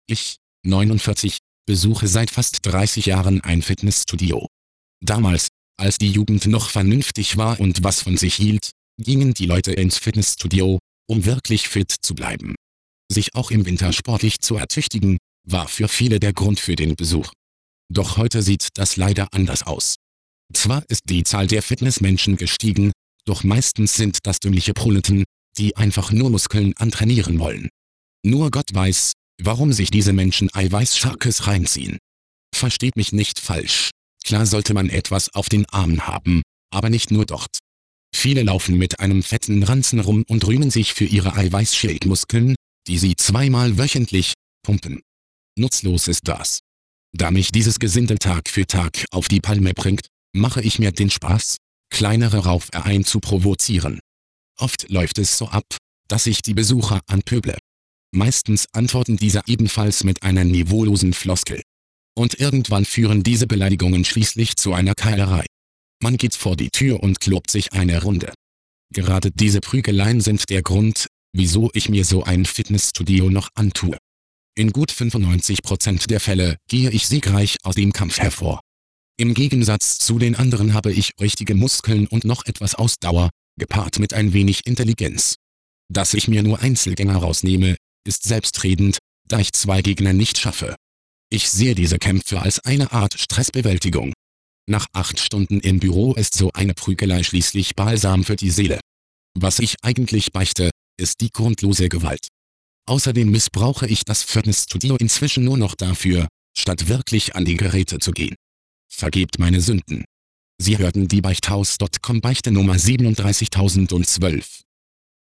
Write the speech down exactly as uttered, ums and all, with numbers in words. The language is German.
Ich, neunundvierzig, besuche seit fast dreißig Jahren ein Fitnessstudio. Damals, als die Jugend noch vernünftig war und was von sich hielt, gingen die Leute ins Fitnessstudio, um wirklich fit zu bleiben. Sich auch im Winter sportlich zu ertüchtigen, war für viele der Grund für den Besuch. Doch heute sieht das leider anders aus. Zwar ist die Zahl der Fitnessmenschen gestiegen, doch meistens sind das dümmliche Proleten, die einfach nur Muskeln antrainieren wollen. Nur Gott weiß, warum sich diese Menschen Eiweißstarkes reinziehen. Versteht mich nicht falsch. Klar sollte man etwas auf den Armen haben, aber nicht nur dort. Viele laufen mit einem fetten Ranzen rum und rühmen sich für ihre Eiweißschildmuskeln, die sie zweimal wöchentlich pumpen. Nutzlos ist das. Da mich dieses Gesindel Tag für Tag auf die Palme bringt, mache ich mir den Spaß, kleinere Raufereien zu provozieren. Oft läuft es so ab, dass ich die Besucher anpöble. Meistens antworten diese ebenfalls mit einer niveaulosen Floskel. Und irgendwann führen diese Beleidigungen schließlich zu einer Keilerei. Man geht vor die Tür und klopt sich eine Runde. Gerade diese Prügeleien sind der Grund, wieso ich mir so ein Fitnessstudio noch antue. In gut fünfundneunzig Prozent der Fälle gehe ich siegreich aus dem Kampf hervor. Im Gegensatz zu den anderen habe ich richtige Muskeln und noch etwas Ausdauer, gepaart mit ein wenig Intelligenz. Dass ich mir nur Einzelgänger rausnehme, ist selbstredend, da ich zwei Gegner nicht schaffe. Ich sehe diese Kämpfe als eine Art Stressbewältigung. Nach acht Stunden im Büro ist so eine Prügelei schließlich Balsam für die Seele. Was ich eigentlich beichte, ist die grundlose Gewalt. Außerdem missbrauche ich das Fitnessstudio inzwischen nur noch dafür, statt wirklich an die Geräte zu gehen. Vergebt meine Sünden. Sie hörten die Beichthaus Punkt com Beichte Nummer siebenunddreißigtausendzwölf.